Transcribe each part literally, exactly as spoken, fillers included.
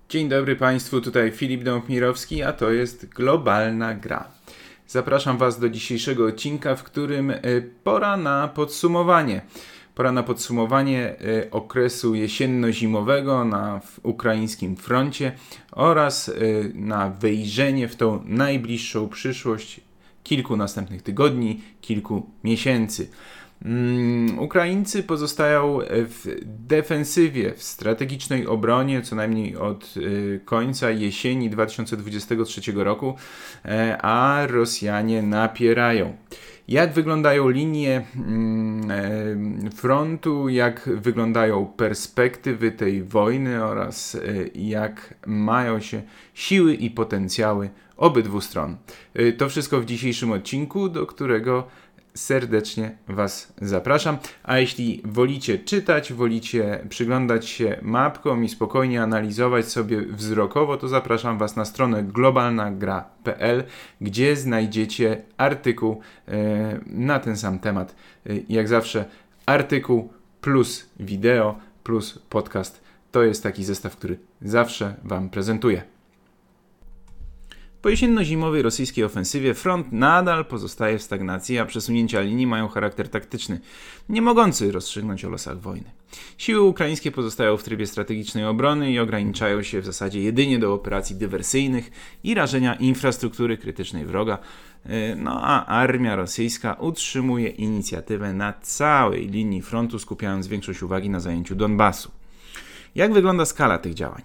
Dzień dobry Państwu, tutaj Filip Dąb-Mirowski, a to jest Globalna Gra. Zapraszam Was do dzisiejszego odcinka, w którym pora na podsumowanie. Pora na podsumowanie okresu jesienno-zimowego na ukraińskim froncie oraz na wejrzenie w tą najbliższą przyszłość kilku następnych tygodni, kilku miesięcy. Um, Ukraińcy pozostają w defensywie, w strategicznej obronie co najmniej od y, końca jesieni dwa tysiące dwudziestego trzeciego roku, e, a Rosjanie napierają. Jak wyglądają linie y, frontu, jak wyglądają perspektywy tej wojny oraz y, jak mają się siły i potencjały obydwu stron. Y, to wszystko w dzisiejszym odcinku, do którego serdecznie Was zapraszam, a jeśli wolicie czytać, wolicie przyglądać się mapkom i spokojnie analizować sobie wzrokowo, to zapraszam Was na stronę globalna gra kropka p l, gdzie znajdziecie artykuł e, na ten sam temat. E, jak zawsze artykuł plus wideo plus podcast to jest taki zestaw, który zawsze Wam prezentuję. Po jesienno-zimowej rosyjskiej ofensywie front nadal pozostaje w stagnacji, a przesunięcia linii mają charakter taktyczny, nie mogący rozstrzygnąć o losach wojny. Siły ukraińskie pozostają w trybie strategicznej obrony i ograniczają się w zasadzie jedynie do operacji dywersyjnych i rażenia infrastruktury krytycznej wroga, no a armia rosyjska utrzymuje inicjatywę na całej linii frontu, skupiając większość uwagi na zajęciu Donbasu. Jak wygląda skala tych działań?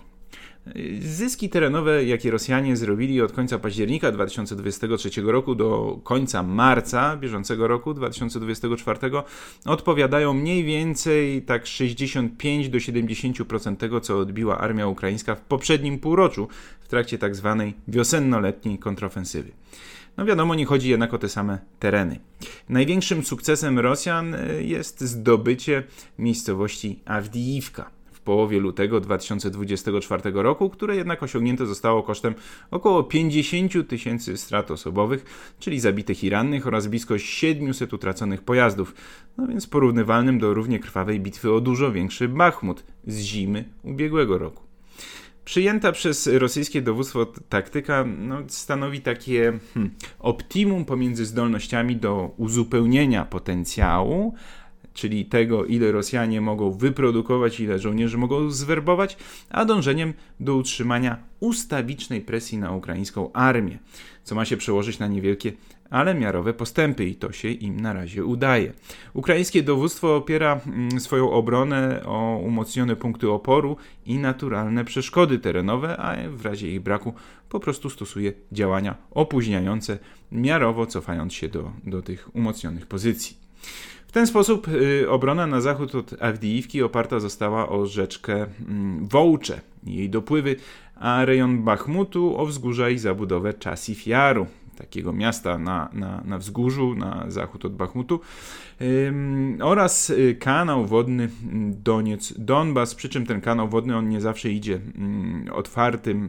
Zyski terenowe, jakie Rosjanie zrobili od końca października dwa tysiące dwudziestego trzeciego roku do końca marca bieżącego roku dwa tysiące dwudziestego czwartego odpowiadają mniej więcej tak sześćdziesiąt pięć do siedemdziesięciu procent tego, co odbiła armia ukraińska w poprzednim półroczu w trakcie tak zwanej wiosenno-letniej kontrofensywy. No wiadomo, nie chodzi jednak o te same tereny. Największym sukcesem Rosjan jest zdobycie miejscowości Awdijiwka w połowie lutego dwa tysiące dwudziestego czwartego roku, które jednak osiągnięte zostało kosztem około pięćdziesiąt tysięcy strat osobowych, czyli zabitych i rannych oraz blisko siedmiuset utraconych pojazdów, no więc porównywalnym do równie krwawej bitwy o dużo większy Bachmut z zimy ubiegłego roku. Przyjęta przez rosyjskie dowództwo taktyka no, stanowi takie hmm, optimum pomiędzy zdolnościami do uzupełnienia potencjału, czyli tego, ile Rosjanie mogą wyprodukować, ile żołnierzy mogą zwerbować, a dążeniem do utrzymania ustawicznej presji na ukraińską armię, co ma się przełożyć na niewielkie, ale miarowe postępy i to się im na razie udaje. Ukraińskie dowództwo opiera mm, swoją obronę o umocnione punkty oporu i naturalne przeszkody terenowe, a w razie ich braku po prostu stosuje działania opóźniające, miarowo cofając się do, do tych umocnionych pozycji. W ten sposób y, obrona na zachód od Awdijiwki oparta została o rzeczkę y, Wołcze i jej dopływy, a rejon Bachmutu o wzgórza i zabudowę Czasów Jaru, takiego miasta na, na, na wzgórzu, na zachód od Bachmutu, yy, oraz kanał wodny Doniec-Donbas, przy czym ten kanał wodny on nie zawsze idzie yy, otwartym,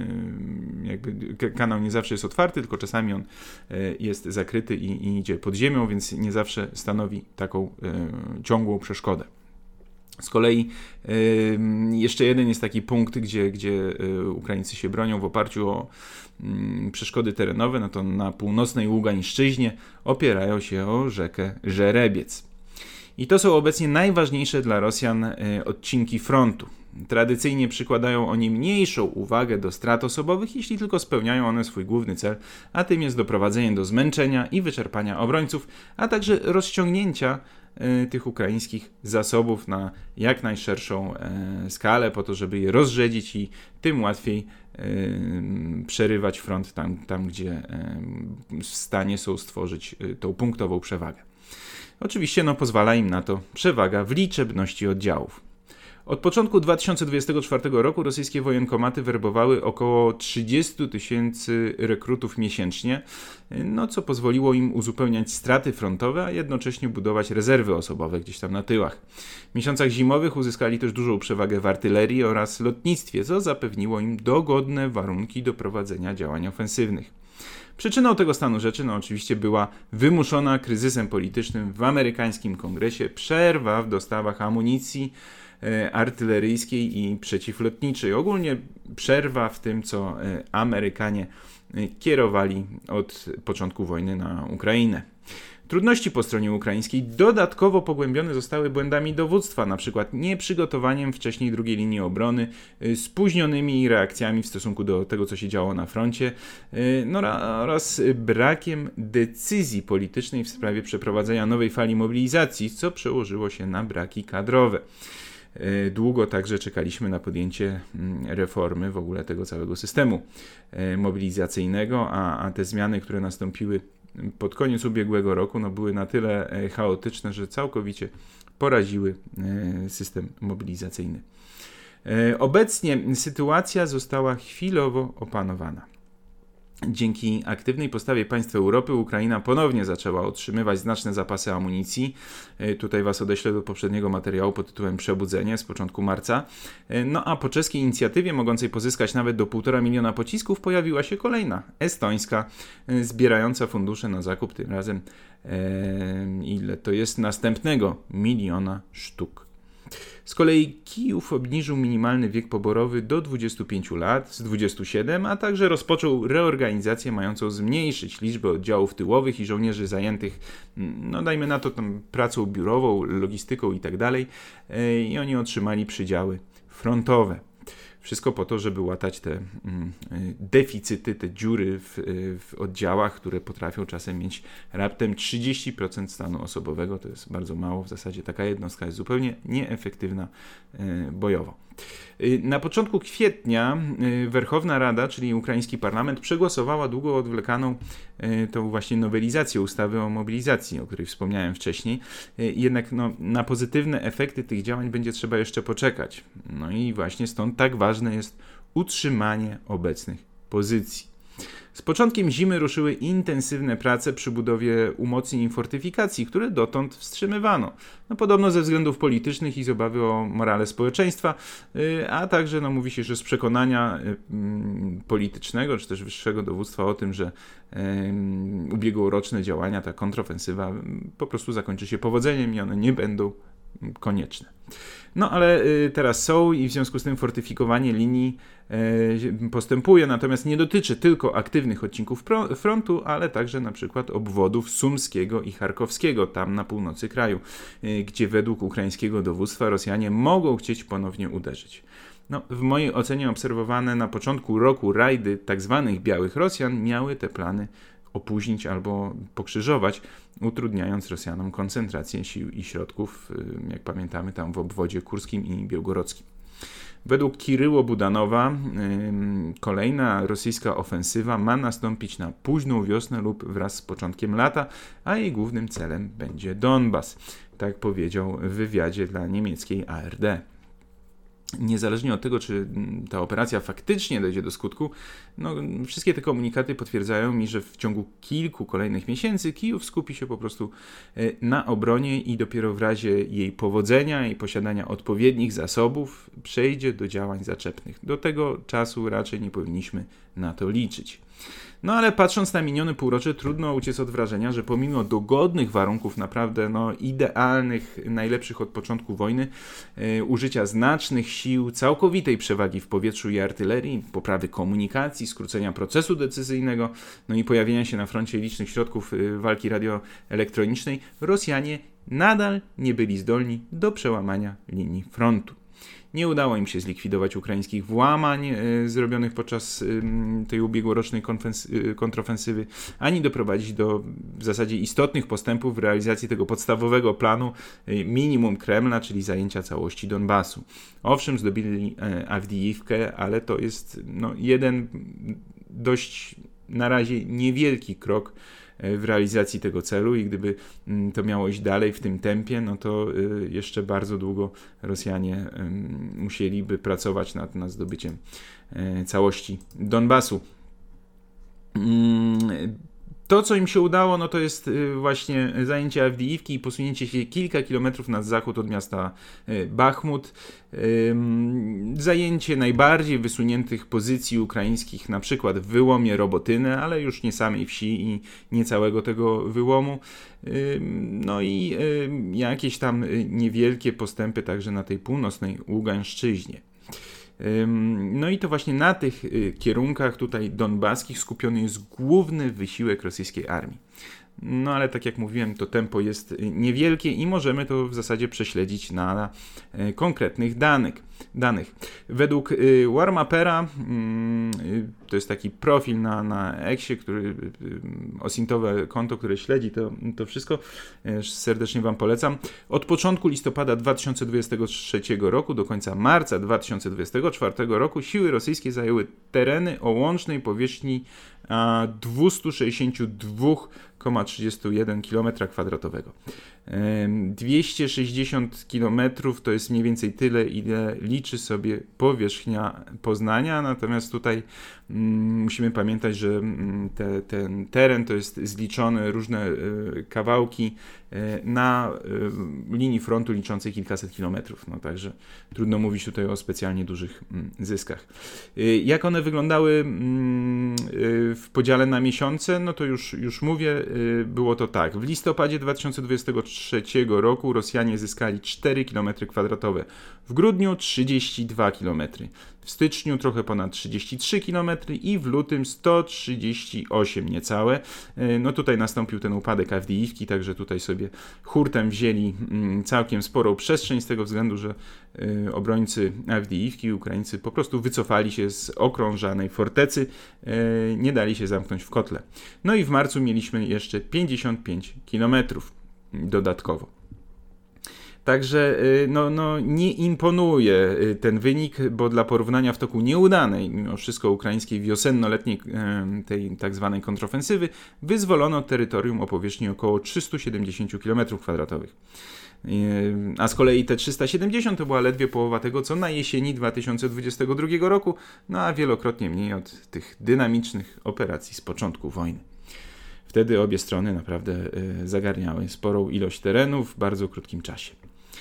yy, jakby kanał nie zawsze jest otwarty, tylko czasami on yy, jest zakryty i, i idzie pod ziemią, więc nie zawsze stanowi taką yy, ciągłą przeszkodę. Z kolei y, jeszcze jeden jest taki punkt, gdzie, gdzie y, Ukraińcy się bronią w oparciu o y, przeszkody terenowe, no to na północnej Ługańszczyźnie opierają się o rzekę Żerebiec. I to są obecnie najważniejsze dla Rosjan y, odcinki frontu. Tradycyjnie przykładają oni mniejszą uwagę do strat osobowych, jeśli tylko spełniają one swój główny cel, a tym jest doprowadzenie do zmęczenia i wyczerpania obrońców, a także rozciągnięcia y, tych ukraińskich zasobów na jak najszerszą y, skalę, po to, żeby je rozrzedzić i tym łatwiej y, przerywać front tam, tam gdzie y, w stanie są stworzyć y, tą punktową przewagę. Oczywiście no, pozwala im na to przewaga w liczebności oddziałów. Od początku dwa tysiące dwudziestego czwartego roku rosyjskie wojenkomaty werbowały około trzydzieści tysięcy rekrutów miesięcznie, no co pozwoliło im uzupełniać straty frontowe, a jednocześnie budować rezerwy osobowe gdzieś tam na tyłach. W miesiącach zimowych uzyskali też dużą przewagę w artylerii oraz lotnictwie, co zapewniło im dogodne warunki do prowadzenia działań ofensywnych. Przyczyną tego stanu rzeczy no oczywiście była wymuszona kryzysem politycznym w amerykańskim kongresie przerwa w dostawach amunicji artyleryjskiej i przeciwlotniczej. Ogólnie przerwa w tym, co Amerykanie kierowali od początku wojny na Ukrainę. Trudności po stronie ukraińskiej dodatkowo pogłębione zostały błędami dowództwa, np. nieprzygotowaniem wcześniej drugiej linii obrony, spóźnionymi reakcjami w stosunku do tego, co się działo na froncie, no oraz brakiem decyzji politycznej w sprawie przeprowadzenia nowej fali mobilizacji, co przełożyło się na braki kadrowe. Długo także czekaliśmy na podjęcie reformy w ogóle tego całego systemu mobilizacyjnego, a, a te zmiany, które nastąpiły pod koniec ubiegłego roku, no były na tyle chaotyczne, że całkowicie poraziły system mobilizacyjny. Obecnie sytuacja została chwilowo opanowana. Dzięki aktywnej postawie państw Europy Ukraina ponownie zaczęła otrzymywać znaczne zapasy amunicji. Tutaj Was odeślę do poprzedniego materiału pod tytułem Przebudzenie z początku marca. No a po czeskiej inicjatywie mogącej pozyskać nawet do półtora miliona pocisków pojawiła się kolejna, estońska, zbierająca fundusze na zakup tym razem e, ile to jest następnego miliona sztuk. Z kolei Kijów obniżył minimalny wiek poborowy do dwudziestu pięciu lat z dwudziestu siedmiu, a także rozpoczął reorganizację mającą zmniejszyć liczbę oddziałów tyłowych i żołnierzy zajętych, no dajmy na to tam pracą biurową, logistyką i tak dalej, i oni otrzymali przydziały frontowe. Wszystko po to, żeby łatać te mm, deficyty, te dziury w, w oddziałach, które potrafią czasem mieć raptem trzydzieści procent stanu osobowego. To jest bardzo mało. W zasadzie taka jednostka jest zupełnie nieefektywna y, bojowo. Y, na początku kwietnia y, Werchowna Rada, czyli ukraiński parlament, przegłosowała długo odwlekaną y, tą właśnie nowelizację ustawy o mobilizacji, o której wspomniałem wcześniej. Y, jednak no, na pozytywne efekty tych działań będzie trzeba jeszcze poczekać. No i właśnie stąd tak ważne jest utrzymanie obecnych pozycji. Z początkiem zimy ruszyły intensywne prace przy budowie umocnień i fortyfikacji, które dotąd wstrzymywano. No, podobno ze względów politycznych i z obawy o morale społeczeństwa, yy, a także no, mówi się, że z przekonania yy, politycznego, czy też wyższego dowództwa o tym, że yy, ubiegłoroczne działania, ta kontrofensywa yy, po prostu zakończy się powodzeniem i one nie będą konieczne. No ale y, teraz są i w związku z tym fortyfikowanie linii y, postępuje, natomiast nie dotyczy tylko aktywnych odcinków pro, frontu, ale także na przykład obwodów sumskiego i charkowskiego, tam na północy kraju, y, gdzie według ukraińskiego dowództwa Rosjanie mogą chcieć ponownie uderzyć. No, w mojej ocenie obserwowane na początku roku rajdy tzw. białych Rosjan miały te plany opóźnić albo pokrzyżować, utrudniając Rosjanom koncentrację sił i środków, jak pamiętamy, tam w obwodzie kurskim i białgorodzkim. Według Kiryło Budanowa yy, kolejna rosyjska ofensywa ma nastąpić na późną wiosnę lub wraz z początkiem lata, a jej głównym celem będzie Donbas, tak powiedział w wywiadzie dla niemieckiej A R D. Niezależnie od tego, czy ta operacja faktycznie dojdzie do skutku, no, wszystkie te komunikaty potwierdzają mi, że w ciągu kilku kolejnych miesięcy Kijów skupi się po prostu na obronie i dopiero w razie jej powodzenia i posiadania odpowiednich zasobów przejdzie do działań zaczepnych. Do tego czasu raczej nie powinniśmy na to liczyć. No ale patrząc na minione półrocze, trudno uciec od wrażenia, że pomimo dogodnych warunków, naprawdę no, idealnych, najlepszych od początku wojny, yy, użycia znacznych sił, całkowitej przewagi w powietrzu i artylerii, poprawy komunikacji, skrócenia procesu decyzyjnego, no i pojawienia się na froncie licznych środków yy, walki radioelektronicznej, Rosjanie nadal nie byli zdolni do przełamania linii frontu. Nie udało im się zlikwidować ukraińskich włamań y, zrobionych podczas y, tej ubiegłorocznej konfens- y, kontrofensywy, ani doprowadzić do w zasadzie istotnych postępów w realizacji tego podstawowego planu y, minimum Kremla, czyli zajęcia całości Donbasu. Owszem, zdobili y, Awdijivkę, ale to jest no, jeden dość na razie niewielki krok w realizacji tego celu i gdyby to miało iść dalej w tym tempie, no to jeszcze bardzo długo Rosjanie musieliby pracować nad, nad zdobyciem całości Donbasu. To, co im się udało, no to jest właśnie zajęcie Awdijiwki i posunięcie się kilka kilometrów na zachód od miasta Bachmut. Zajęcie najbardziej wysuniętych pozycji ukraińskich, na przykład w wyłomie Robotyny, ale już nie samej wsi i nie całego tego wyłomu. No i jakieś tam niewielkie postępy także na tej północnej Ługańszczyźnie. No i to właśnie na tych kierunkach tutaj donbaskich skupiony jest główny wysiłek rosyjskiej armii. No ale tak jak mówiłem, to tempo jest niewielkie i możemy to w zasadzie prześledzić na konkretnych danych. danych. Według Warmapera, to jest taki profil na, na Eksie, który, osintowe konto, które śledzi to, to wszystko, serdecznie Wam polecam. Od początku listopada dwa tysiące dwudziestego trzeciego roku do końca marca dwa tysiące dwudziestego czwartego roku siły rosyjskie zajęły tereny o łącznej powierzchni dwieście sześćdziesiąt dwa przecinek trzydzieści jeden kilometra kwadratowego. dwieście sześćdziesiąt kilometrów to jest mniej więcej tyle, ile liczy sobie powierzchnia Poznania, natomiast tutaj mm, musimy pamiętać, że mm, te, ten teren to jest zliczony, różne y, kawałki y, na y, linii frontu liczącej kilkaset kilometrów, no także trudno mówić tutaj o specjalnie dużych mm, zyskach. Y, jak one wyglądały mm, y, w podziale na miesiące, no to już, już mówię, y, było to tak. W listopadzie dwa tysiące dwudziestego trzeciego roku Rosjanie zyskali cztery kilometry kwadratowe, w grudniu trzydzieści dwa kilometry, w styczniu trochę ponad trzydzieści trzy kilometry i w lutym sto trzydzieści osiem niecałe. No tutaj nastąpił ten upadek Awdijiwki, także tutaj sobie hurtem wzięli całkiem sporą przestrzeń z tego względu, że obrońcy Awdijiwki, Ukraińcy po prostu wycofali się z okrążanej fortecy, nie dali się zamknąć w kotle. No i w marcu mieliśmy jeszcze pięćdziesiąt pięć kilometrów dodatkowo. Także no, no, nie imponuje ten wynik, bo dla porównania w toku nieudanej, mimo wszystko ukraińskiej wiosenno-letniej tej tak zwanej kontrofensywy, wyzwolono terytorium o powierzchni około trzysta siedemdziesiąt kilometrów kwadratowych. A z kolei te trzysta siedemdziesiąt to była ledwie połowa tego, co na jesieni dwa tysiące dwudziestego drugiego roku, no a wielokrotnie mniej od tych dynamicznych operacji z początku wojny. Wtedy obie strony naprawdę zagarniały sporą ilość terenu w bardzo krótkim czasie.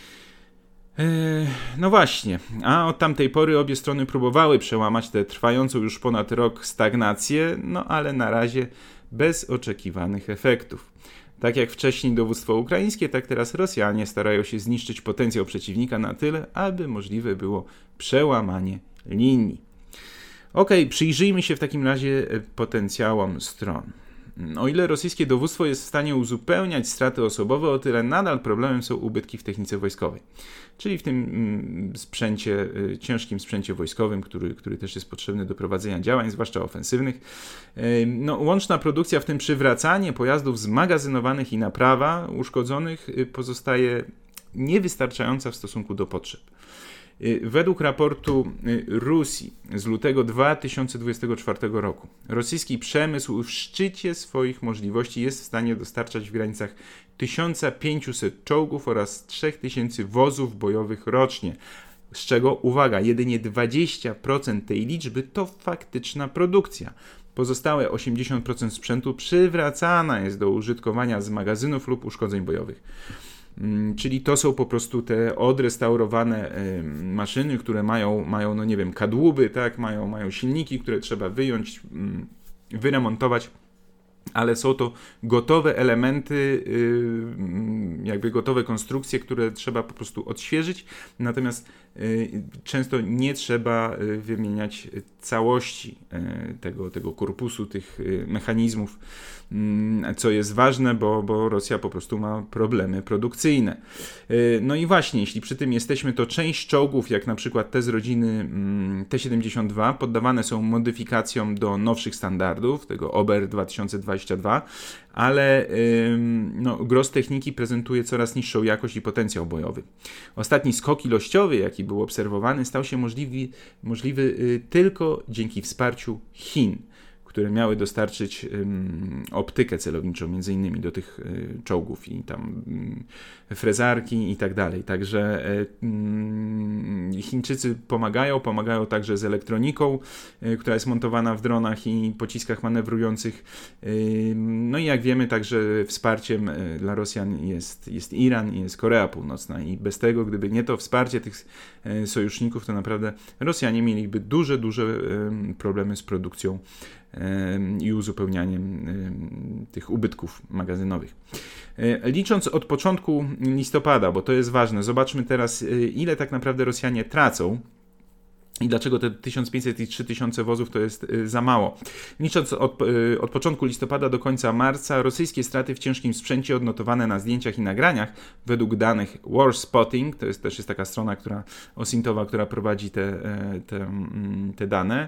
No właśnie, a od tamtej pory obie strony próbowały przełamać tę trwającą już ponad rok stagnację, no ale na razie bez oczekiwanych efektów. Tak jak wcześniej dowództwo ukraińskie, tak teraz Rosjanie starają się zniszczyć potencjał przeciwnika na tyle, aby możliwe było przełamanie linii. Okej, przyjrzyjmy się w takim razie potencjałom stron. O ile rosyjskie dowództwo jest w stanie uzupełniać straty osobowe, o tyle nadal problemem są ubytki w technice wojskowej. Czyli w tym sprzęcie, ciężkim sprzęcie wojskowym, który, który też jest potrzebny do prowadzenia działań, zwłaszcza ofensywnych. No, łączna produkcja, w tym przywracanie pojazdów zmagazynowanych i naprawa uszkodzonych, pozostaje niewystarczająca w stosunku do potrzeb. Według raportu Rusji z lutego dwa tysiące dwudziestego czwartego roku rosyjski przemysł w szczycie swoich możliwości jest w stanie dostarczać w granicach tysiąc pięćset czołgów oraz trzy tysiące wozów bojowych rocznie, z czego, uwaga, jedynie dwadzieścia procent tej liczby to faktyczna produkcja. Pozostałe osiemdziesiąt procent sprzętu przywracana jest do użytkowania z magazynów lub uszkodzeń bojowych. Czyli to są po prostu te odrestaurowane y, maszyny, które mają, mają, no nie wiem, kadłuby, tak, mają, mają silniki, które trzeba wyjąć, y, wyremontować, ale są to gotowe elementy, y, jakby gotowe konstrukcje, które trzeba po prostu odświeżyć, natomiast y, często nie trzeba y, wymieniać całości y, tego, tego korpusu, tych y, mechanizmów, co jest ważne, bo, bo Rosja po prostu ma problemy produkcyjne. No i właśnie, jeśli przy tym jesteśmy, to część czołgów, jak na przykład te z rodziny T siedemdziesiąt dwa, poddawane są modyfikacjom do nowszych standardów, tego O B R dwa tysiące dwadzieścia dwa, ale no, gros techniki prezentuje coraz niższą jakość i potencjał bojowy. Ostatni skok ilościowy, jaki był obserwowany, stał się możliwy, możliwy tylko dzięki wsparciu Chin, które miały dostarczyć um, optykę celowniczą między innymi do tych y, czołgów i tam y, frezarki i tak dalej. Także y, Chińczycy pomagają, pomagają także z elektroniką, y, która jest montowana w dronach i pociskach manewrujących. Y, no i jak wiemy, także wsparciem y, dla Rosjan jest, jest Iran i jest Korea Północna i bez tego, gdyby nie to wsparcie tych y, sojuszników, to naprawdę Rosjanie mieliby duże, duże y, problemy z produkcją i uzupełnianiem tych ubytków magazynowych. Licząc od początku listopada, bo to jest ważne, zobaczmy teraz, ile tak naprawdę Rosjanie tracą i dlaczego te tysiąc pięćset i trzy tysiące wozów to jest za mało. Licząc od, od początku listopada do końca marca, rosyjskie straty w ciężkim sprzęcie odnotowane na zdjęciach i nagraniach według danych War Spotting, to jest też jest taka strona, która osintowa, która prowadzi te, te, te dane,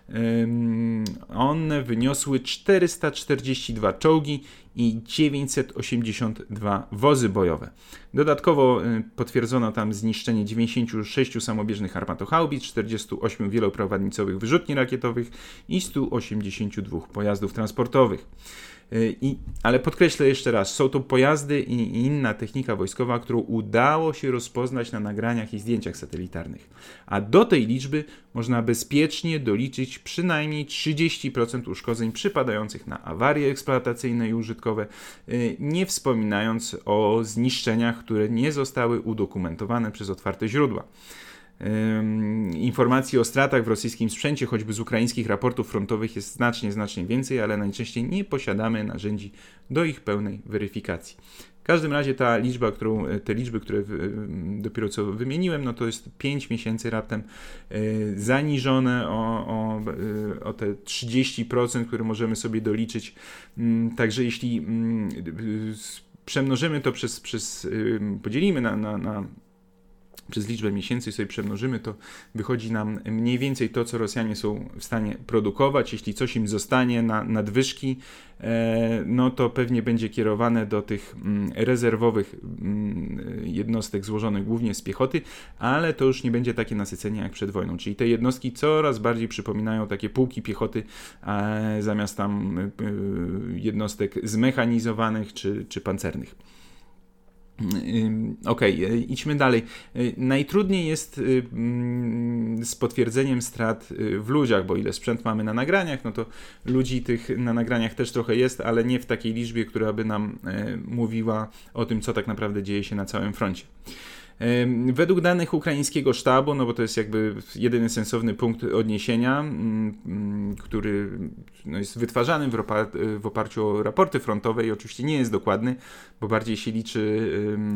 one wyniosły czterysta czterdzieści dwa czołgi i dziewięćset osiemdziesiąt dwa wozy bojowe. Dodatkowo potwierdzono tam zniszczenie dziewięćdziesięciu sześciu samobieżnych armatochaubic, czterdziestu ośmiu wieloprowadnicowych wyrzutni rakietowych i stu osiemdziesięciu dwóch pojazdów transportowych. I, ale podkreślę jeszcze raz, są to pojazdy i, i inna technika wojskowa, którą udało się rozpoznać na nagraniach i zdjęciach satelitarnych. A do tej liczby można bezpiecznie doliczyć przynajmniej trzydzieści procent uszkodzeń przypadających na awarie eksploatacyjne i użytkowe, nie wspominając o zniszczeniach, które nie zostały udokumentowane przez otwarte źródła. Informacji o stratach w rosyjskim sprzęcie, choćby z ukraińskich raportów frontowych, jest znacznie, znacznie więcej, ale najczęściej nie posiadamy narzędzi do ich pełnej weryfikacji. W każdym razie ta liczba, którą, te liczby, które dopiero co wymieniłem, no to jest pięć miesięcy raptem zaniżone o, o, o te trzydzieści procent, które możemy sobie doliczyć. Także jeśli przemnożymy to przez, przez podzielimy na, na, na przez liczbę miesięcy sobie przemnożymy, to wychodzi nam mniej więcej to, co Rosjanie są w stanie produkować. Jeśli coś im zostanie na nadwyżki, no to pewnie będzie kierowane do tych rezerwowych jednostek złożonych głównie z piechoty, ale to już nie będzie takie nasycenie jak przed wojną. Czyli te jednostki coraz bardziej przypominają takie pułki piechoty, zamiast tam jednostek zmechanizowanych czy, czy pancernych. Okej, okay, idźmy dalej. Najtrudniej jest z potwierdzeniem strat w ludziach, bo ile sprzęt mamy na nagraniach, no to ludzi tych na nagraniach też trochę jest, ale nie w takiej liczbie, która by nam mówiła o tym, co tak naprawdę dzieje się na całym froncie. Według danych ukraińskiego sztabu, no bo to jest jakby jedyny sensowny punkt odniesienia, który no jest wytwarzany w, opar- w oparciu o raporty frontowe i oczywiście nie jest dokładny, bo bardziej się liczy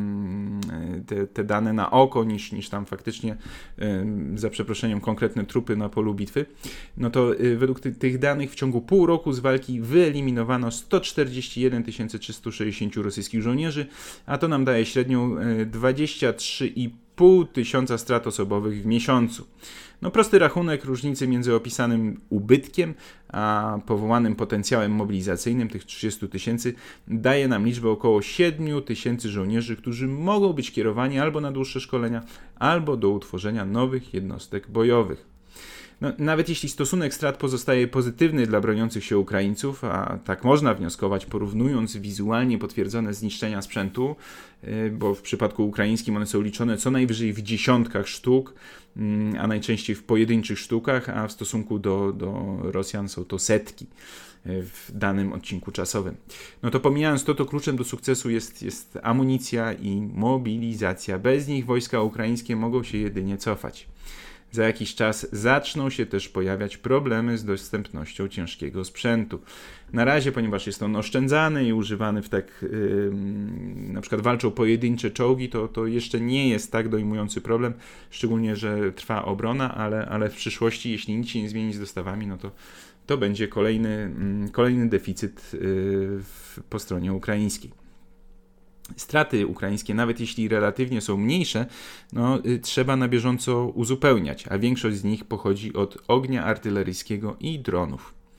te, te dane na oko niż, niż tam faktycznie, za przeproszeniem, konkretne trupy na polu bitwy. No to według ty- tych danych w ciągu pół roku z walki wyeliminowano sto czterdzieści jeden tysięcy trzysta sześćdziesiąt rosyjskich żołnierzy, a to nam daje średnią dwadzieścia trzy i pół tysiąca strat osobowych w miesiącu. No prosty rachunek różnicy między opisanym ubytkiem a powołanym potencjałem mobilizacyjnym tych trzydziestu tysięcy daje nam liczbę około siedmiu tysięcy żołnierzy, którzy mogą być kierowani albo na dłuższe szkolenia, albo do utworzenia nowych jednostek bojowych. No, nawet jeśli stosunek strat pozostaje pozytywny dla broniących się Ukraińców, a tak można wnioskować, porównując wizualnie potwierdzone zniszczenia sprzętu, bo w przypadku ukraińskim one są liczone co najwyżej w dziesiątkach sztuk, a najczęściej w pojedynczych sztukach, a w stosunku do, do Rosjan są to setki w danym odcinku czasowym. No to pomijając to, to kluczem do sukcesu jest, jest amunicja i mobilizacja. Bez nich wojska ukraińskie mogą się jedynie cofać. Za jakiś czas zaczną się też pojawiać problemy z dostępnością ciężkiego sprzętu. Na razie, ponieważ jest on oszczędzany i używany w tak, yy, na przykład walczą pojedyncze czołgi, to, to jeszcze nie jest tak dojmujący problem, szczególnie, że trwa obrona, ale, ale w przyszłości, jeśli nic się nie zmieni z dostawami, no to to będzie kolejny, yy, kolejny deficyt yy, w, po stronie ukraińskiej. Straty ukraińskie, nawet jeśli relatywnie są mniejsze, no, y, trzeba na bieżąco uzupełniać, a większość z nich pochodzi od ognia artyleryjskiego i dronów.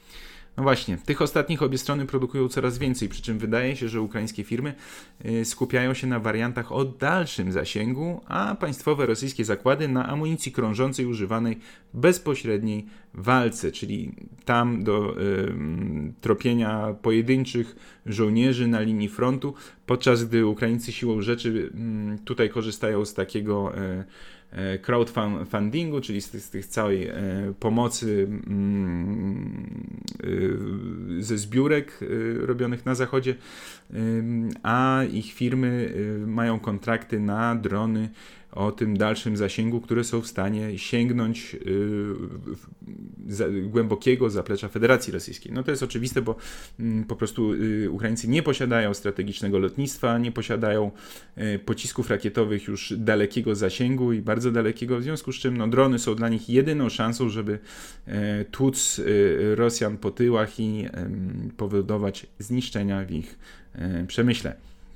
No właśnie, tych ostatnich obie strony produkują coraz więcej, przy czym wydaje się, że ukraińskie firmy skupiają się na wariantach o dalszym zasięgu, a państwowe rosyjskie zakłady na amunicji krążącej używanej w bezpośredniej walce, czyli tam do y, tropienia pojedynczych żołnierzy na linii frontu, podczas gdy Ukraińcy siłą rzeczy y, tutaj korzystają z takiego y, crowdfundingu, czyli z tych, z tych całej e, pomocy mm, e, ze zbiórek e, robionych na zachodzie, e, a ich firmy e, mają kontrakty na drony o tym dalszym zasięgu, które są w stanie sięgnąć y, za, głębokiego zaplecza Federacji Rosyjskiej. No to jest oczywiste, bo y, po prostu y, Ukraińcy nie posiadają strategicznego lotnictwa, nie posiadają y, pocisków rakietowych już dalekiego zasięgu i bardzo dalekiego, w związku z czym no, drony są dla nich jedyną szansą, żeby y, tłuc y, Rosjan po tyłach i y, powodować zniszczenia w ich y, przemyśle.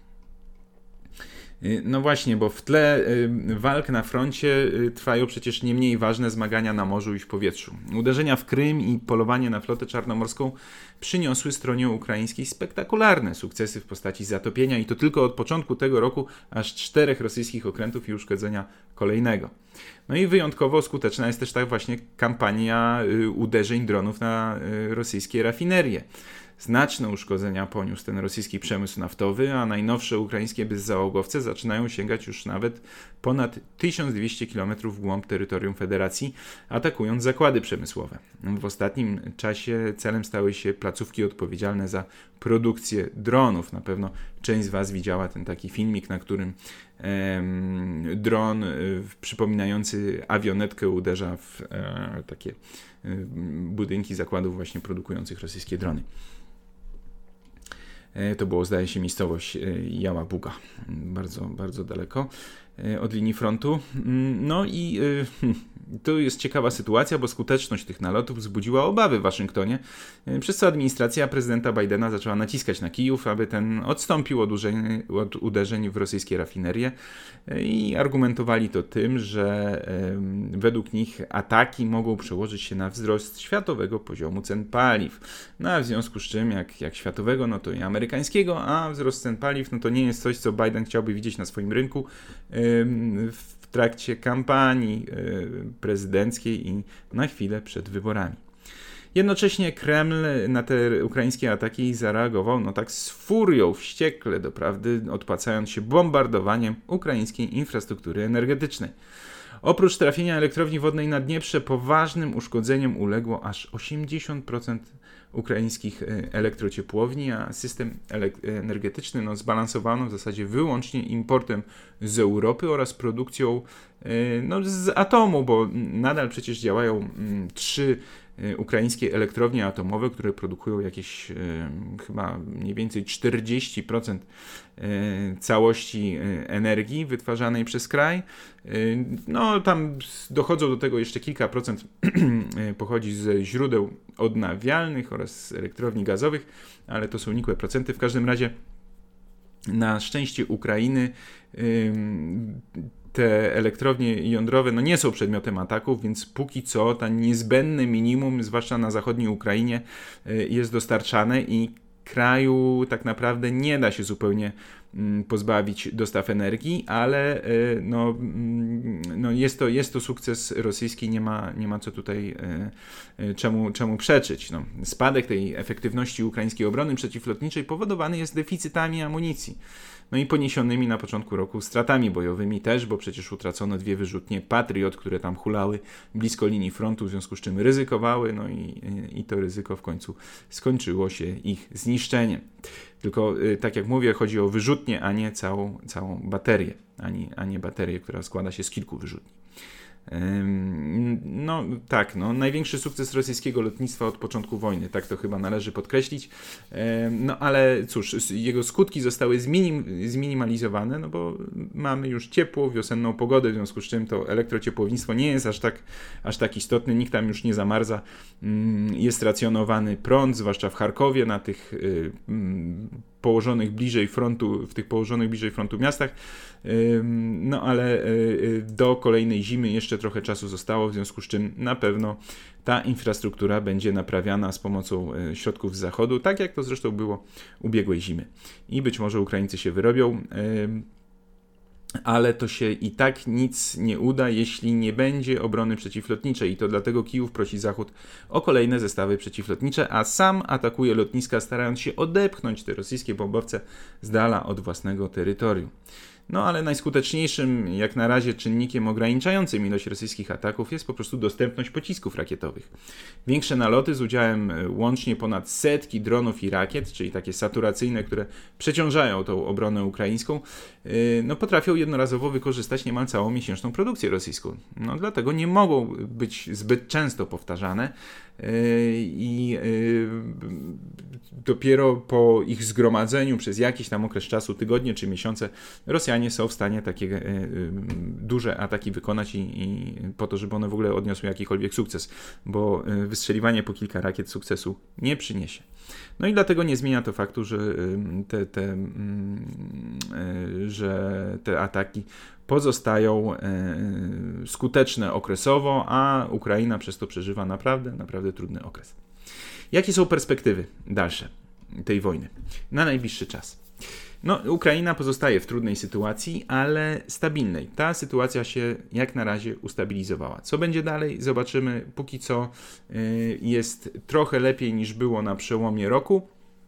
No właśnie, bo w tle walk na froncie trwają przecież nie mniej ważne zmagania na morzu i w powietrzu. Uderzenia w Krym i polowanie na flotę czarnomorską przyniosły stronie ukraińskiej spektakularne sukcesy w postaci zatopienia i to tylko od początku tego roku aż czterech rosyjskich okrętów i uszkodzenia kolejnego. No i wyjątkowo skuteczna jest też ta właśnie kampania uderzeń dronów na rosyjskie rafinerie. Znaczne uszkodzenia poniósł ten rosyjski przemysł naftowy, a najnowsze ukraińskie bezzałogowce zaczynają sięgać już nawet ponad tysiąc dwieście kilometrów w głąb terytorium Federacji, atakując zakłady przemysłowe. W ostatnim czasie celem stały się placówki odpowiedzialne za produkcję dronów. Na pewno część z Was widziała ten taki filmik, na którym em, dron e, przypominający awionetkę uderza w e, takie e, budynki zakładów właśnie produkujących rosyjskie drony. To było, zdaje się, miejscowość Jałabuga, bardzo, bardzo daleko od linii frontu. No i to jest ciekawa sytuacja, bo skuteczność tych nalotów wzbudziła obawy w Waszyngtonie, przez co administracja prezydenta Bidena zaczęła naciskać na Kijów, aby ten odstąpił od uderzeń, od uderzeń w rosyjskie rafinerie i argumentowali to tym, że według nich ataki mogą przełożyć się na wzrost światowego poziomu cen paliw. No a w związku z czym, jak, jak światowego, no to i amerykańskiego, a wzrost cen paliw, no to nie jest coś, co Biden chciałby widzieć na swoim rynku w trakcie kampanii prezydenckiej i na chwilę przed wyborami. Jednocześnie Kreml na te ukraińskie ataki zareagował no tak z furią, wściekle doprawdy, odpłacając się bombardowaniem ukraińskiej infrastruktury energetycznej. Oprócz trafienia elektrowni wodnej na Dnieprze poważnym uszkodzeniom uległo aż osiemdziesiąt procent ukraińskich elektrociepłowni, a system energetyczny no, zbalansowano w zasadzie wyłącznie importem z Europy oraz produkcją no, z atomu, bo nadal przecież działają trzy ukraińskie elektrownie atomowe, które produkują jakieś e, chyba mniej więcej czterdzieści procent e, całości energii wytwarzanej przez kraj. E, no tam dochodzą do tego jeszcze kilka procent pochodzi ze źródeł odnawialnych oraz z elektrowni gazowych, ale to są nikłe procenty. W każdym razie na szczęście Ukrainy te elektrownie jądrowe no nie są przedmiotem ataków, więc póki co ta niezbędne minimum, zwłaszcza na zachodniej Ukrainie, jest dostarczane i kraju tak naprawdę nie da się zupełnie pozbawić dostaw energii, ale no, no jest, to, jest to sukces rosyjski, nie ma, nie ma co tutaj czemu, czemu przeczyć. No, spadek tej efektywności ukraińskiej obrony przeciwlotniczej powodowany jest deficytami amunicji. No i poniesionymi na początku roku stratami bojowymi też, bo przecież utracono dwie wyrzutnie Patriot, które tam hulały blisko linii frontu, w związku z czym ryzykowały, no i, i to ryzyko w końcu skończyło się ich zniszczeniem. Tylko tak jak mówię, chodzi o wyrzutnię, a nie całą, całą baterię, a nie, a nie baterię, która składa się z kilku wyrzutni. No tak, no, największy sukces rosyjskiego lotnictwa od początku wojny, tak to chyba należy podkreślić, no ale cóż, jego skutki zostały zminim, zminimalizowane, no bo mamy już ciepło, wiosenną pogodę, w związku z czym to elektrociepłownictwo nie jest aż tak, aż tak istotne, nikt tam już nie zamarza, jest racjonowany prąd, zwłaszcza w Charkowie, na tych położonych bliżej frontu, w tych położonych bliżej frontu miastach. No ale do kolejnej zimy jeszcze trochę czasu zostało, w związku z czym na pewno ta infrastruktura będzie naprawiana z pomocą środków z zachodu, tak jak to zresztą było ubiegłej zimy. I być może Ukraińcy się wyrobią, ale to się i tak nic nie uda, jeśli nie będzie obrony przeciwlotniczej i to dlatego Kijów prosi Zachód o kolejne zestawy przeciwlotnicze, a sam atakuje lotniska, starając się odepchnąć te rosyjskie bombowce z dala od własnego terytorium. No ale najskuteczniejszym jak na razie czynnikiem ograniczającym ilość rosyjskich ataków jest po prostu dostępność pocisków rakietowych. Większe naloty z udziałem łącznie ponad setki dronów i rakiet, czyli takie saturacyjne, które przeciążają tą obronę ukraińską, no potrafią jednorazowo wykorzystać niemal całą miesięczną produkcję rosyjską. No dlatego nie mogą być zbyt często powtarzane i dopiero po ich zgromadzeniu przez jakiś tam okres czasu, tygodnie czy miesiące, Rosjanie są w stanie takie duże ataki wykonać i, i po to, żeby one w ogóle odniosły jakikolwiek sukces, bo wystrzeliwanie po kilka rakiet sukcesu nie przyniesie. No i dlatego nie zmienia to faktu, że te, te, że te ataki pozostają skuteczne okresowo, a Ukraina przez to przeżywa naprawdę, naprawdę trudny okres. Jakie są perspektywy dalsze tej wojny na najbliższy czas? No, Ukraina pozostaje w trudnej sytuacji, ale stabilnej. Ta sytuacja się jak na razie ustabilizowała. Co będzie dalej? Zobaczymy. Póki co jest trochę lepiej niż było na przełomie roku,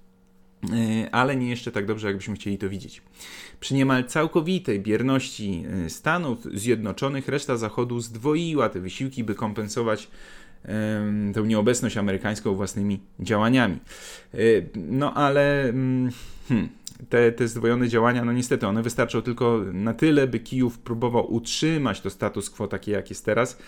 ale nie jeszcze tak dobrze, jakbyśmy chcieli to widzieć. Przy niemal całkowitej bierności Stanów Zjednoczonych reszta Zachodu zdwoiła te wysiłki, by kompensować tę nieobecność amerykańską własnymi działaniami. No ale hmm, te, te zdwojone działania, no niestety one wystarczą tylko na tyle, by Kijów próbował utrzymać to status quo takie, jak jest teraz,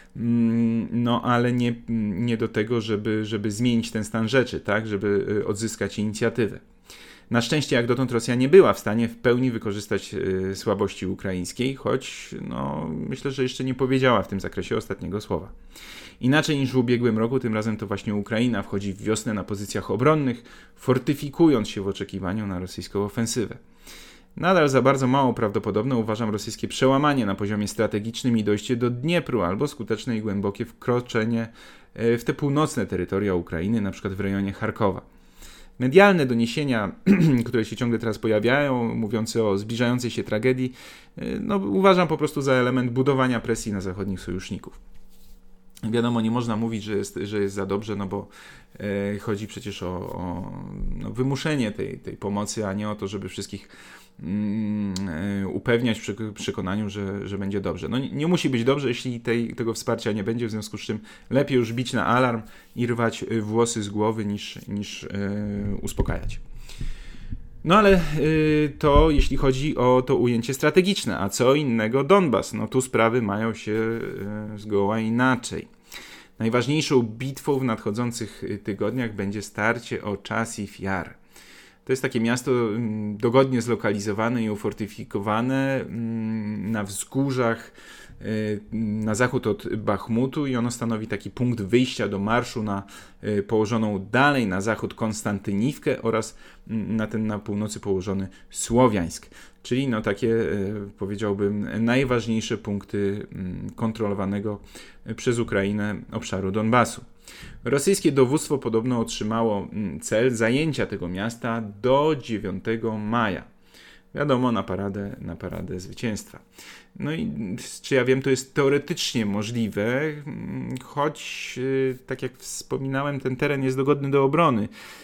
no ale nie, nie do tego, żeby, żeby zmienić ten stan rzeczy, tak, żeby odzyskać inicjatywę. Na szczęście jak dotąd Rosja nie była w stanie w pełni wykorzystać y, słabości ukraińskiej, choć no, myślę, że jeszcze nie powiedziała w tym zakresie ostatniego słowa. Inaczej niż w ubiegłym roku, tym razem to właśnie Ukraina wchodzi w wiosnę na pozycjach obronnych, fortyfikując się w oczekiwaniu na rosyjską ofensywę. Nadal za bardzo mało prawdopodobne uważam rosyjskie przełamanie na poziomie strategicznym i dojście do Dniepru albo skuteczne i głębokie wkroczenie w te północne terytoria Ukrainy, na przykład w rejonie Charkowa. Medialne doniesienia, które się ciągle teraz pojawiają, mówiące o zbliżającej się tragedii, no, uważam po prostu za element budowania presji na zachodnich sojuszników. Wiadomo, nie można mówić, że jest, że jest za dobrze, no bo e, chodzi przecież o, o no, wymuszenie tej, tej pomocy, a nie o to, żeby wszystkich mm, e, upewniać przy przekonaniu, że, że będzie dobrze. No nie, nie musi być dobrze, jeśli tej, tego wsparcia nie będzie, w związku z czym lepiej już bić na alarm i rwać włosy z głowy niż, niż e, uspokajać. No ale y, to jeśli chodzi o to ujęcie strategiczne, a co innego Donbas, no tu sprawy mają się y, zgoła inaczej. Najważniejszą bitwą w nadchodzących tygodniach będzie starcie o Czasów Jar. To jest takie miasto y, dogodnie zlokalizowane i ufortyfikowane y, na wzgórzach na zachód od Bachmutu i ono stanowi taki punkt wyjścia do marszu na położoną dalej na zachód Konstantyniwkę oraz na ten na północy położony Słowiańsk, czyli no takie powiedziałbym najważniejsze punkty kontrolowanego przez Ukrainę obszaru Donbasu. Rosyjskie dowództwo podobno otrzymało cel zajęcia tego miasta do dziewiątego maja. Wiadomo, na paradę, na paradę zwycięstwa. No i czy ja wiem, to jest teoretycznie możliwe, choć tak jak wspominałem, ten teren jest dogodny do obrony.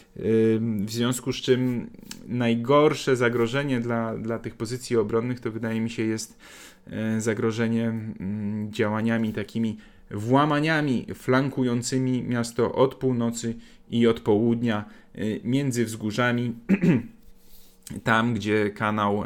W związku z czym najgorsze zagrożenie dla, dla tych pozycji obronnych to wydaje mi się jest zagrożenie działaniami takimi włamaniami flankującymi miasto od północy i od południa między wzgórzami. Tam, gdzie kanał,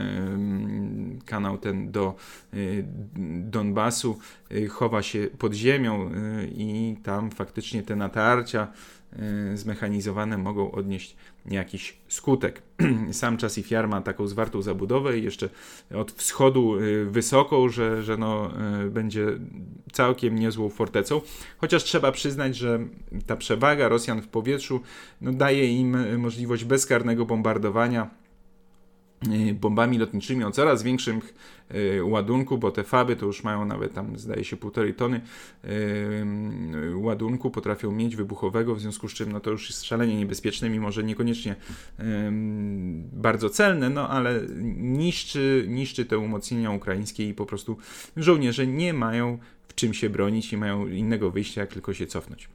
kanał ten do Donbasu chowa się pod ziemią i tam faktycznie te natarcia zmechanizowane mogą odnieść jakiś skutek. Sam Chassif Yar ma taką zwartą zabudowę i jeszcze od wschodu wysoką, że, że no, będzie całkiem niezłą fortecą. Chociaż trzeba przyznać, że ta przewaga Rosjan w powietrzu no, daje im możliwość bezkarnego bombardowania bombami lotniczymi o coraz większym y, ładunku, bo te faby to już mają nawet tam, zdaje się, półtorej tony y, ładunku potrafią mieć wybuchowego, w związku z czym no to już jest szalenie niebezpieczne, mimo że niekoniecznie y, bardzo celne, no ale niszczy, niszczy te umocnienia ukraińskie i po prostu żołnierze nie mają w czym się bronić i mają innego wyjścia, jak tylko się cofnąć.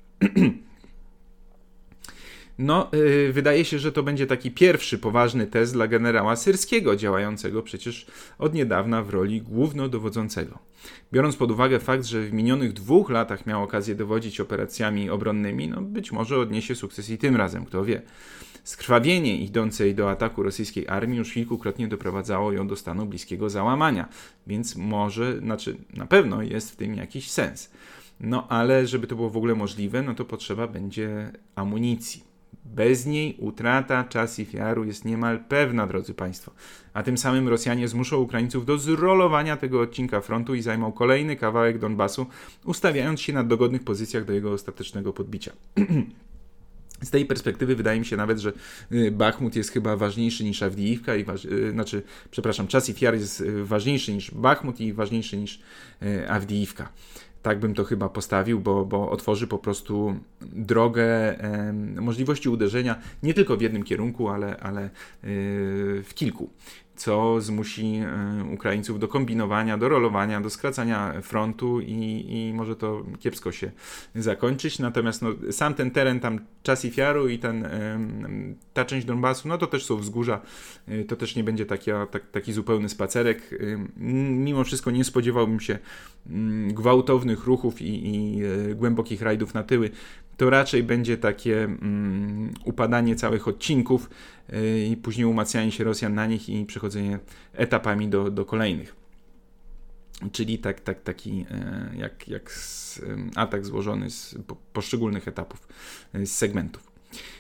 No, yy, wydaje się, że to będzie taki pierwszy poważny test dla generała Syrskiego, działającego przecież od niedawna w roli głównodowodzącego. Biorąc pod uwagę fakt, że w minionych dwóch latach miał okazję dowodzić operacjami obronnymi, no być może odniesie sukces i tym razem, kto wie. Skrwawienie idącej do ataku rosyjskiej armii już kilkukrotnie doprowadzało ją do stanu bliskiego załamania, więc może, znaczy na pewno jest w tym jakiś sens. No ale żeby to było w ogóle możliwe, no to potrzeba będzie amunicji. Bez niej utrata Chassif Yaru jest niemal pewna, drodzy Państwo. A tym samym Rosjanie zmuszą Ukraińców do zrolowania tego odcinka frontu i zajmą kolejny kawałek Donbasu, ustawiając się na dogodnych pozycjach do jego ostatecznego podbicia. Z tej perspektywy wydaje mi się nawet, że Bachmut jest chyba ważniejszy niż Awdijiwka, i waż... znaczy, przepraszam, Chassif Yar jest ważniejszy niż Bachmut i ważniejszy niż Awdijiwka. Tak bym to chyba postawił, bo, bo otworzy po prostu drogę e, możliwości uderzenia nie tylko w jednym kierunku, ale, ale e, w kilku, co zmusi e, Ukraińców do kombinowania, do rolowania, do skracania frontu i, i może to kiepsko się zakończyć. Natomiast no, sam ten teren tam Chassif Yaru i ten, e, ta część Donbasu, no to też są wzgórza, e, to też nie będzie taki, tak, taki zupełny spacerek. E, mimo wszystko nie spodziewałbym się m, gwałtownych ruchów i, i e, głębokich rajdów na tyły. To raczej będzie takie mm, upadanie całych odcinków yy, i później umacnianie się Rosjan na nich i przechodzenie etapami do, do kolejnych. Czyli tak, tak, taki yy, jak, jak z, yy, atak złożony z po, poszczególnych etapów, yy, z segmentów.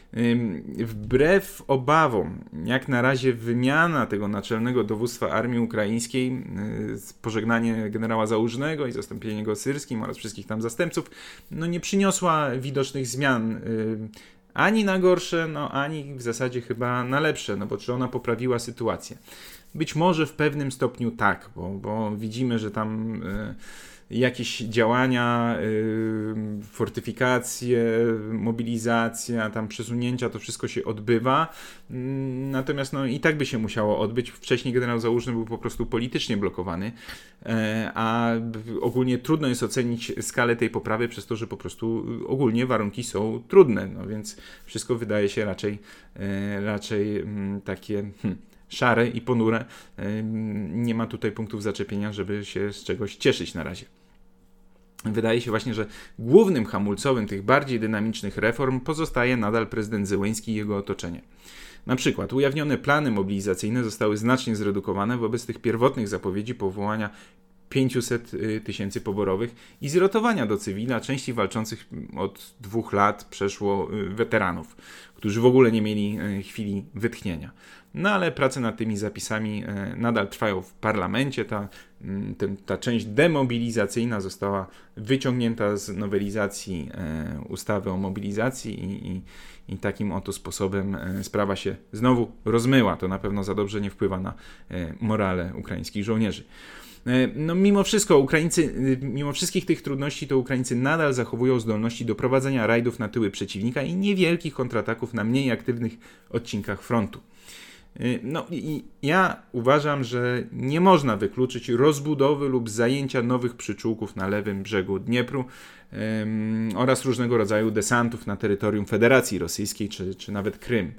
Wbrew obawom, jak na razie wymiana tego naczelnego dowództwa armii ukraińskiej, pożegnanie generała Załużnego i zastąpienie go Syrskim oraz wszystkich tam zastępców, no nie przyniosła widocznych zmian ani na gorsze, no ani w zasadzie chyba na lepsze, no bo czy ona poprawiła sytuację? Być może w pewnym stopniu tak, bo, bo widzimy, że tam jakieś działania, yy, fortyfikacje, mobilizacja, tam przesunięcia, to wszystko się odbywa. Yy, natomiast no, i tak by się musiało odbyć. Wcześniej generał Załużny był po prostu politycznie blokowany, yy, a ogólnie trudno jest ocenić skalę tej poprawy przez to, że po prostu ogólnie warunki są trudne, no więc wszystko wydaje się raczej, yy, raczej yy, takie... Hmm, szare i ponure. Nie ma tutaj punktów zaczepienia, żeby się z czegoś cieszyć na razie. Wydaje się właśnie, że głównym hamulcowym tych bardziej dynamicznych reform pozostaje nadal prezydent Zełenski i jego otoczenie. Na przykład ujawnione plany mobilizacyjne zostały znacznie zredukowane wobec tych pierwotnych zapowiedzi powołania pięciuset tysięcy poborowych i zrotowania do cywila części walczących od dwóch lat przeszło weteranów, którzy w ogóle nie mieli chwili wytchnienia. No ale prace nad tymi zapisami nadal trwają w parlamencie. Ta, ten, ta część demobilizacyjna została wyciągnięta z nowelizacji ustawy o mobilizacji i, i, i takim oto sposobem sprawa się znowu rozmyła. To na pewno za dobrze nie wpływa na morale ukraińskich żołnierzy. No mimo wszystko Ukraińcy, mimo wszystkich tych trudności, to Ukraińcy nadal zachowują zdolności do prowadzenia rajdów na tyły przeciwnika i niewielkich kontrataków na mniej aktywnych odcinkach frontu. No i ja uważam, że nie można wykluczyć rozbudowy lub zajęcia nowych przyczółków na lewym brzegu Dniepru um, oraz różnego rodzaju desantów na terytorium Federacji Rosyjskiej czy, czy nawet Krym.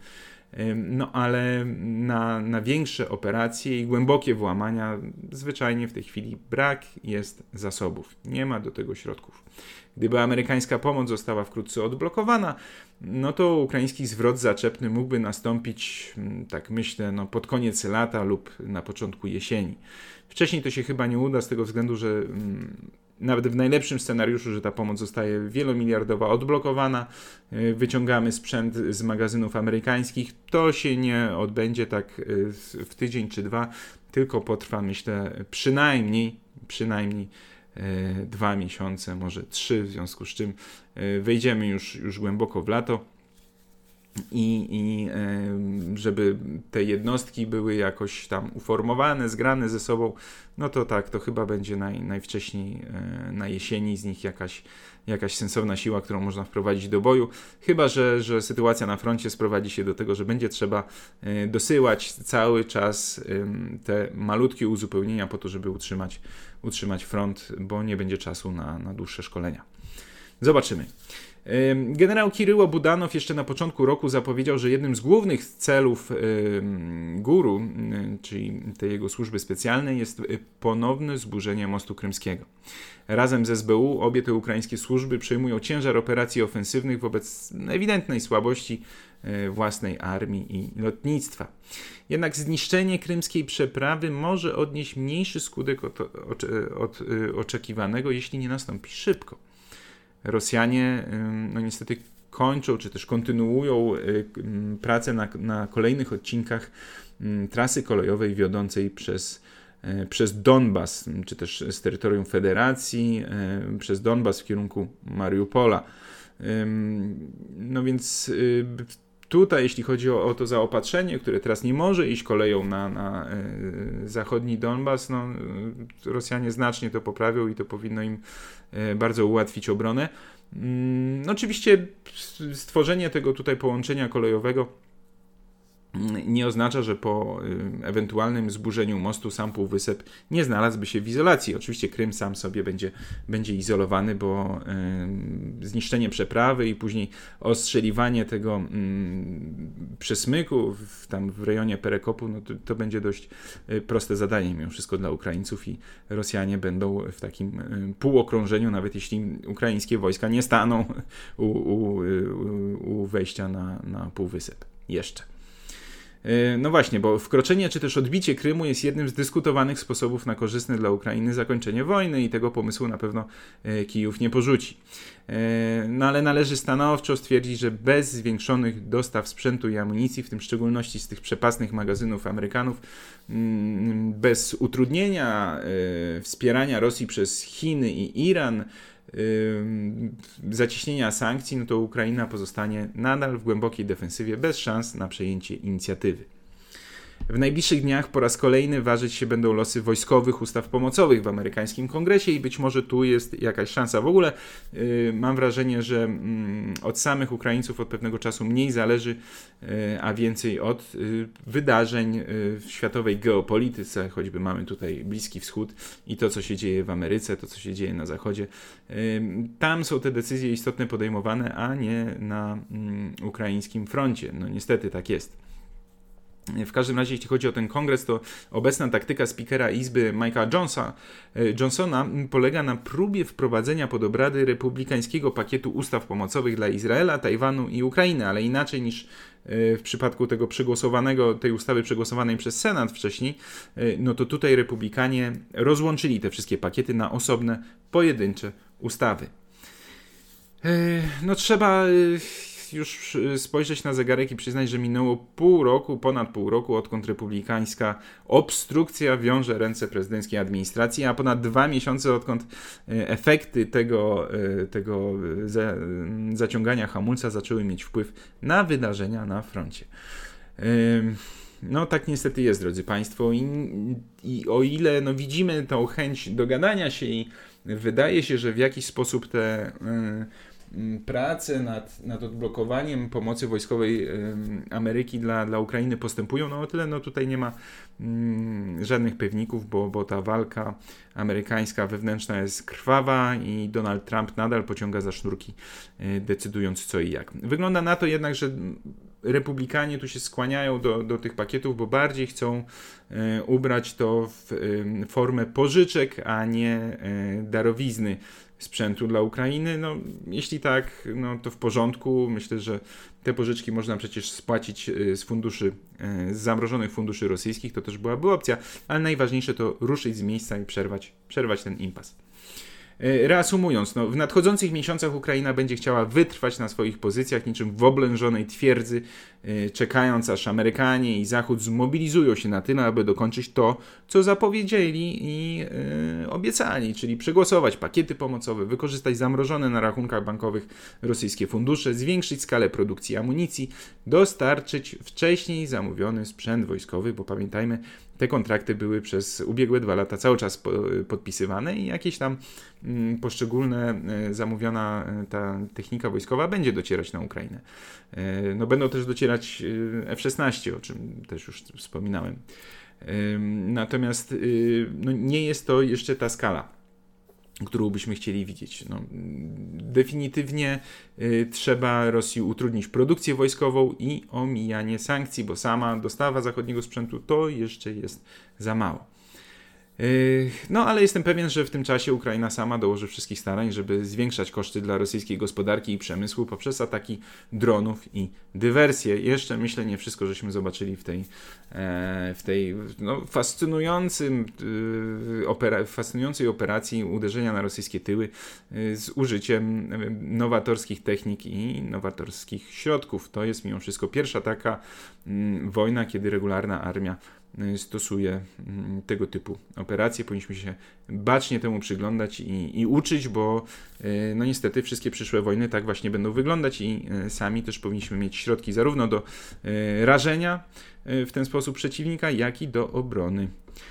No ale na, na większe operacje i głębokie włamania zwyczajnie w tej chwili brak jest zasobów. Nie ma do tego środków. Gdyby amerykańska pomoc została wkrótce odblokowana, no to ukraiński zwrot zaczepny mógłby nastąpić, tak myślę, no pod koniec lata lub na początku jesieni. Wcześniej to się chyba nie uda z tego względu, że nawet w najlepszym scenariuszu, że ta pomoc zostaje wielomiliardowa, odblokowana, wyciągamy sprzęt z magazynów amerykańskich, to się nie odbędzie tak w tydzień czy dwa, tylko potrwa, myślę, przynajmniej, przynajmniej dwa miesiące, może trzy, w związku z czym wejdziemy już, już głęboko w lato. I, i żeby te jednostki były jakoś tam uformowane, zgrane ze sobą, no to tak, to chyba będzie naj, najwcześniej na jesieni z nich jakaś, jakaś sensowna siła, którą można wprowadzić do boju, chyba że, że sytuacja na froncie sprowadzi się do tego, że będzie trzeba dosyłać cały czas te malutkie uzupełnienia po to, żeby utrzymać, utrzymać front, bo nie będzie czasu na, na dłuższe szkolenia. Zobaczymy. Generał Kiryło Budanow jeszcze na początku roku zapowiedział, że jednym z głównych celów guru, czyli tej jego służby specjalnej, jest ponowne zburzenie mostu krymskiego. Razem z S B U obie te ukraińskie służby przejmują ciężar operacji ofensywnych wobec ewidentnej słabości własnej armii i lotnictwa. Jednak zniszczenie krymskiej przeprawy może odnieść mniejszy skutek od, od, od oczekiwanego, jeśli nie nastąpi szybko. Rosjanie no niestety kończą, czy też kontynuują pracę na, na kolejnych odcinkach trasy kolejowej wiodącej przez, przez Donbas, czy też z terytorium Federacji, przez Donbas w kierunku Mariupola. No więc tutaj, jeśli chodzi o, o to zaopatrzenie, które teraz nie może iść koleją na, na e, zachodni Donbas, no, Rosjanie znacznie to poprawią i to powinno im e, bardzo ułatwić obronę. Mm, no, oczywiście stworzenie tego tutaj połączenia kolejowego nie oznacza, że po y, ewentualnym zburzeniu mostu sam Półwysep nie znalazłby się w izolacji. Oczywiście Krym sam sobie będzie, będzie izolowany, bo y, zniszczenie przeprawy i później ostrzeliwanie tego y, przesmyku w, tam w rejonie Perekopu, no to, to będzie dość y, proste zadanie mimo wszystko dla Ukraińców i Rosjanie będą w takim y, półokrążeniu, nawet jeśli ukraińskie wojska nie staną u, u, u, u wejścia na, na Półwysep. Jeszcze. No właśnie, bo wkroczenie czy też odbicie Krymu jest jednym z dyskutowanych sposobów na korzystne dla Ukrainy zakończenie wojny i tego pomysłu na pewno Kijów nie porzuci. No ale należy stanowczo stwierdzić, że bez zwiększonych dostaw sprzętu i amunicji, w tym w szczególności z tych przepasnych magazynów Amerykanów, bez utrudnienia wspierania Rosji przez Chiny i Iran, zacieśnienia sankcji, no to Ukraina pozostanie nadal w głębokiej defensywie bez szans na przejęcie inicjatywy. W najbliższych dniach po raz kolejny ważyć się będą losy wojskowych ustaw pomocowych w amerykańskim kongresie i być może tu jest jakaś szansa. W ogóle yy, mam wrażenie, że yy, od samych Ukraińców od pewnego czasu mniej zależy, yy, a więcej od yy, wydarzeń yy, w światowej geopolityce, choćby mamy tutaj Bliski Wschód i to, co się dzieje w Ameryce, to, co się dzieje na Zachodzie. Yy, tam są te decyzje istotne podejmowane, a nie na yy, ukraińskim froncie. No niestety tak jest. W każdym razie, jeśli chodzi o ten kongres, to obecna taktyka spikera Izby Mike'a Johnsona, Johnsona polega na próbie wprowadzenia pod obrady republikańskiego pakietu ustaw pomocowych dla Izraela, Tajwanu i Ukrainy, ale inaczej niż w przypadku tego przegłosowanego, tej ustawy przegłosowanej przez Senat wcześniej, no to tutaj republikanie rozłączyli te wszystkie pakiety na osobne, pojedyncze ustawy. No trzeba już spojrzeć na zegarek i przyznać, że minęło pół roku, ponad pół roku, odkąd republikańska obstrukcja wiąże ręce prezydenckiej administracji, a ponad dwa miesiące, odkąd efekty tego, tego za, zaciągania hamulca zaczęły mieć wpływ na wydarzenia na froncie. No tak niestety jest, drodzy Państwo, i, i o ile no, widzimy tą chęć dogadania się i wydaje się, że w jakiś sposób te prace nad, nad odblokowaniem pomocy wojskowej y, Ameryki dla, dla Ukrainy postępują, no o tyle no tutaj nie ma y, żadnych pewników, bo, bo ta walka amerykańska wewnętrzna jest krwawa i Donald Trump nadal pociąga za sznurki, y, decydując co i jak. Wygląda na to jednak, że republikanie tu się skłaniają do, do tych pakietów, bo bardziej chcą y, ubrać to w y, formę pożyczek, a nie y, darowizny sprzętu dla Ukrainy. No, jeśli tak, no to w porządku. Myślę, że te pożyczki można przecież spłacić z funduszy, z zamrożonych funduszy rosyjskich, to też byłaby opcja, ale najważniejsze to ruszyć z miejsca i przerwać, przerwać ten impas. Reasumując, no, w nadchodzących miesiącach Ukraina będzie chciała wytrwać na swoich pozycjach niczym w oblężonej twierdzy, czekając aż Amerykanie i Zachód zmobilizują się na tyle, aby dokończyć to, co zapowiedzieli i yy, obiecali, czyli przegłosować pakiety pomocowe, wykorzystać zamrożone na rachunkach bankowych rosyjskie fundusze, zwiększyć skalę produkcji amunicji, dostarczyć wcześniej zamówiony sprzęt wojskowy, bo pamiętajmy, te kontrakty były przez ubiegłe dwa lata cały czas po, podpisywane i jakieś tam mm, poszczególne y, zamówiona y, ta technika wojskowa będzie docierać na Ukrainę. Y, no będą też docierać y, F szesnaście, o czym też już wspominałem. Y, natomiast y, no nie jest to jeszcze ta skala, którą byśmy chcieli widzieć. No, definitywnie y, trzeba Rosji utrudnić produkcję wojskową i omijanie sankcji, bo sama dostawa zachodniego sprzętu to jeszcze jest za mało. Yy, no, ale jestem pewien, że w tym czasie Ukraina sama dołoży wszystkich starań, żeby zwiększać koszty dla rosyjskiej gospodarki i przemysłu poprzez ataki dronów i dywersje. Jeszcze, myślę, nie wszystko żeśmy zobaczyli w tej, e, w tej no, fascynującym, e, opera, fascynującej operacji uderzenia na rosyjskie tyły e, z użyciem nowatorskich technik i nowatorskich środków. To jest mimo wszystko pierwsza taka m, wojna, kiedy regularna armia stosuje tego typu operacje. Powinniśmy się bacznie temu przyglądać i, i uczyć, bo no niestety wszystkie przyszłe wojny tak właśnie będą wyglądać i sami też powinniśmy mieć środki zarówno do rażenia w ten sposób przeciwnika, jak i do obrony.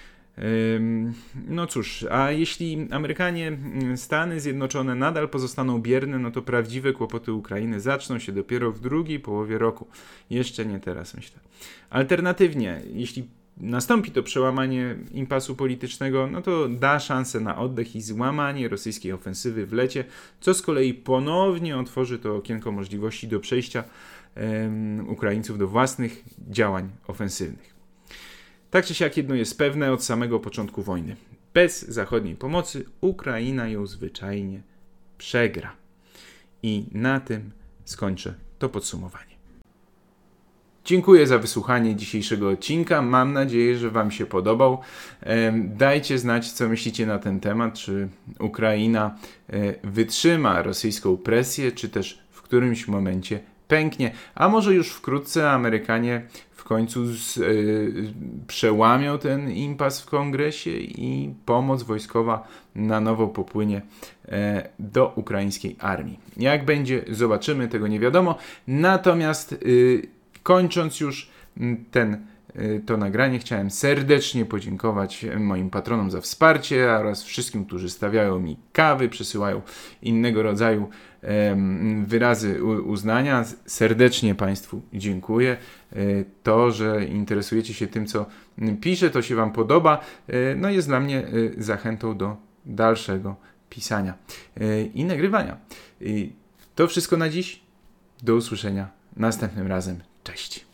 No cóż, a jeśli Amerykanie, Stany Zjednoczone nadal pozostaną bierne, no to prawdziwe kłopoty Ukrainy zaczną się dopiero w drugiej połowie roku. Jeszcze nie teraz, myślę. Alternatywnie, jeśli nastąpi to przełamanie impasu politycznego, no to da szansę na oddech i złamanie rosyjskiej ofensywy w lecie, co z kolei ponownie otworzy to okienko możliwości do przejścia um, Ukraińców do własnych działań ofensywnych. Tak czy siak jedno jest pewne od samego początku wojny. Bez zachodniej pomocy Ukraina ją zwyczajnie przegra. I na tym skończę to podsumowanie. Dziękuję za wysłuchanie dzisiejszego odcinka. Mam nadzieję, że Wam się podobał. Dajcie znać, co myślicie na ten temat. Czy Ukraina wytrzyma rosyjską presję, czy też w którymś momencie pęknie. A może już wkrótce Amerykanie w końcu z, y, przełamią ten impas w kongresie i pomoc wojskowa na nowo popłynie y, do ukraińskiej armii. Jak będzie, zobaczymy, tego nie wiadomo. Natomiast y, kończąc już ten, to nagranie, chciałem serdecznie podziękować moim patronom za wsparcie oraz wszystkim, którzy stawiają mi kawy, przesyłają innego rodzaju wyrazy uznania. Serdecznie Państwu dziękuję. To, że interesujecie się tym, co piszę, to się Wam podoba, no jest dla mnie zachętą do dalszego pisania i nagrywania. To wszystko na dziś. Do usłyszenia następnym razem. Cześć.